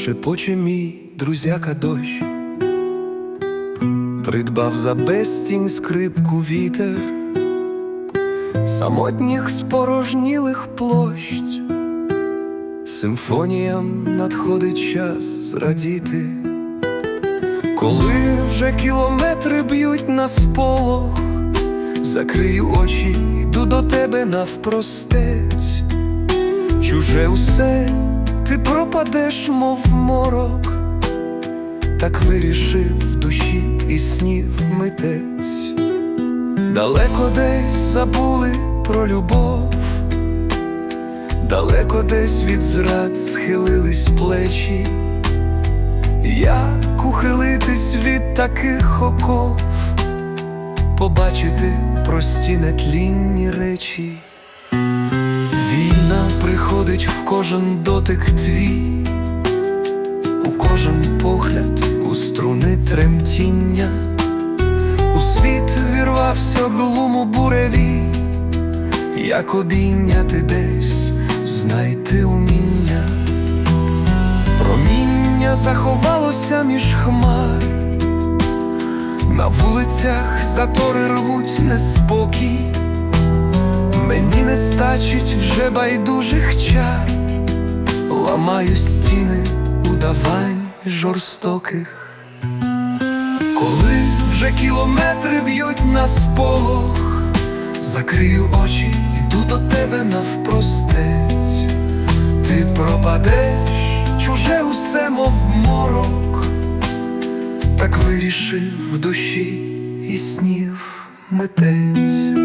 Шепоче мій друзяка дощ, придбав за безцінь скрипку вітер самотніх спорожнілих площ. Симфоніям надходить час зрадіти, коли вже кілометри б'ють на сполох. Закрию очі, йду до тебе навпростець. Чуже усе, ти пропадеш, мов морок. Так вирішив в душі і снів митець. Далеко десь забули про любов, далеко десь від зрад схилились плечі. Як ухилитись від таких оков, побачити прості нетлінні речі. Війна приходить в кожен дотик твій, у кожен погляд, у струни тремтіння. У світ вірвався глуму буревій, як обійняти десь, знайти уміння. Проміння заховалося між хмар, на вулицях затори рвуть неспокій. Мені не стачить вже байдужих чар, ламаю стіни удавань жорстоких. Коли вже кілометри б'ють на сполох, закрию очі, йду до тебе навпростець. Ти пропадеш, чуже усе, мов морок. Так вирішив в душі і снів митець.